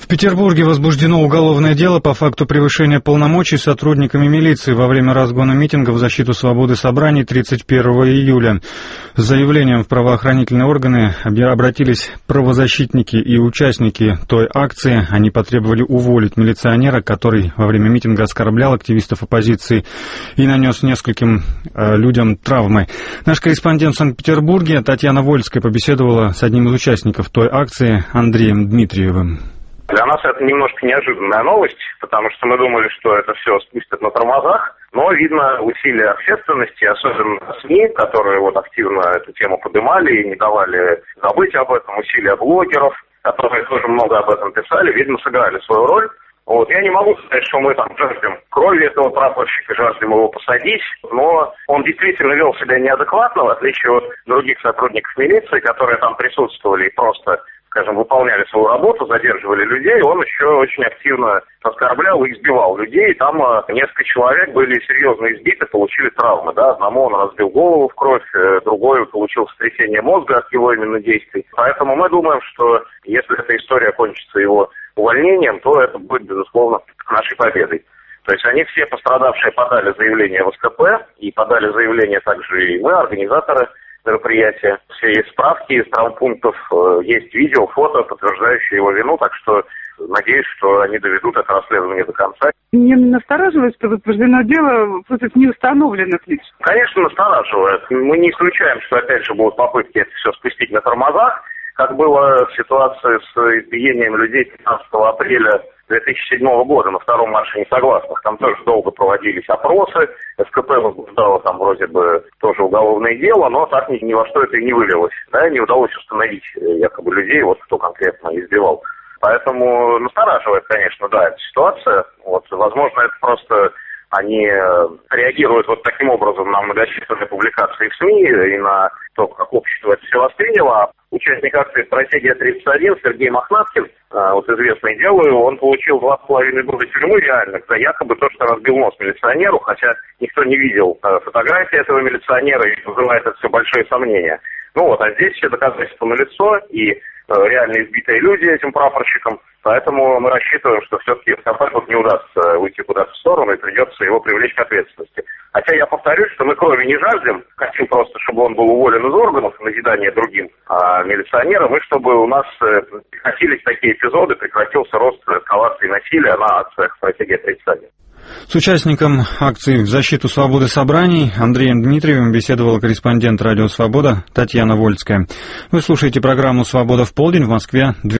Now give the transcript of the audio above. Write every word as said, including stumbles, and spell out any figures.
В Петербурге возбуждено уголовное дело по факту превышения полномочий сотрудниками милиции во время разгона митинга в защиту свободы собраний тридцать первого июля. С заявлением в правоохранительные органы обратились правозащитники и участники той акции. Они потребовали уволить милиционера, который во время митинга оскорблял активистов оппозиции и нанес нескольким э, людям травмы. Наш корреспондент в Санкт-Петербурге Татьяна Вольская побеседовала с одним из участников той акции, Андреем Дмитриевым. Для нас это немножко неожиданная новость, потому что мы думали, что это все спустят на тормозах, но, видно, усилия общественности, особенно СМИ, которые вот активно эту тему поднимали и не давали забыть об этом, усилия блогеров, которые тоже много об этом писали, видно, сыграли свою роль. Вот. Я не могу сказать, что мы там жаждем крови этого прапорщика, жаждем его посадить, но он действительно вел себя неадекватно, в отличие от других сотрудников милиции, которые там присутствовали и просто, скажем, выполняли свою работу, задерживали людей, он еще очень активно оскорблял и избивал людей. Там э, несколько человек были серьезно избиты, получили травмы. Да? Одному он разбил голову в кровь, э, другой получил сотрясение мозга от его именно действий. Поэтому мы думаем, что если эта история кончится его увольнением, то это будет, безусловно, нашей победой. То есть они все пострадавшие подали заявление в СКП, и подали заявление также и мы, организаторы мероприятия. Все есть справки из травмпунктов, есть видео, фото, подтверждающие его вину, так что надеюсь, что они доведут это расследование до конца. Не настораживает, что возбуждено дело против неустановленных лиц? Конечно, настораживает. Мы не исключаем, что опять же будут попытки это все спустить на тормозах, как было в ситуации с избиением людей пятнадцатого апреля две тысячи седьмого года на втором марше несогласных. Там тоже долго проводились опросы, СКП возбуждало там вроде бы тоже уголовное дело, но так ни, ни во что это и не вылилось. Да, не удалось установить якобы людей, вот кто конкретно избивал. Поэтому настораживает, конечно, да, эта ситуация. Вот, возможно, это просто они реагируют вот таким образом на многочисленные публикации в СМИ и на то, как общество это все восприняло. Участник акции «Стратегия тридцать один» Сергей Мохнаткин, вот известное дело, он получил два с половиной года тюрьмы реальных за якобы то, что разбил нос милиционеру, хотя никто не видел фотографии этого милиционера и вызывает это все большие сомнения. Ну вот, а здесь все доказательства налицо и реально избитые люди этим прапорщиком, поэтому мы рассчитываем, что все-таки СКП не удастся уйти куда-то в сторону и придется его привлечь к ответственности. Хотя я повторюсь, что мы крови не жаждем, хотим просто, чтобы он был уволен из органов в назидание другим а, милиционерам, и чтобы у нас э, прекратились такие эпизоды, прекратился рост эскалации насилия на акциях «Стратегия тридцать один». С участником акции в защиту свободы собраний Андреем Дмитриевым беседовала корреспондент «Радио Свобода» Татьяна Вольская. Вы слушаете программу «Свобода в полдень» в Москве.